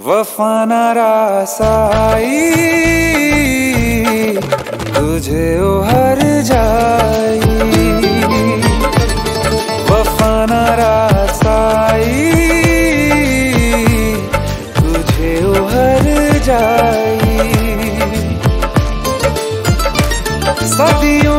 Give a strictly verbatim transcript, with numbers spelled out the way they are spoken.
वफा न रासाई तुझे ओ हर जाई, वफा न रासाई तुझे ओ हर जाई। सदियों